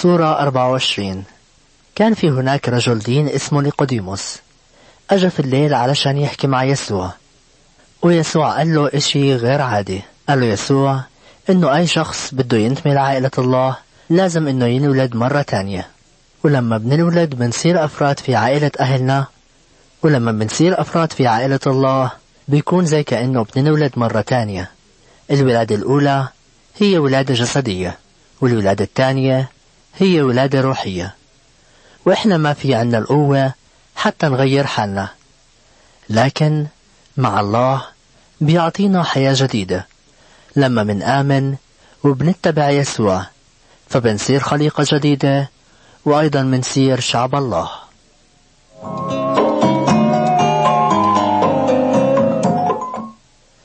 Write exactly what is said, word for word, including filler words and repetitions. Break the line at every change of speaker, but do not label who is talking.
صورة أربعة وعشرين. كان في هناك رجل دين اسمه نيقوديموس، أجا في الليل علشان يحكي مع يسوع، ويسوع قال له إشي غير عادي. قال له يسوع إنه أي شخص بده ينتمي لعائلة الله لازم إنه ينولد مرة تانية، ولما بنولد بنصير أفراد في عائلة أهلنا، ولما بنصير أفراد في عائلة الله بيكون زي كأنه بنولد مرة تانية. الولادة الأولى هي ولادة جسدية، والولادة الثانية هي ولادة روحية، وإحنا ما في عنا القوة حتى نغير حالنا، لكن مع الله بيعطينا حياة جديدة لما منآمن وبنتبع يسوع، فبنصير خليقة جديدة، وأيضا منصير شعب الله.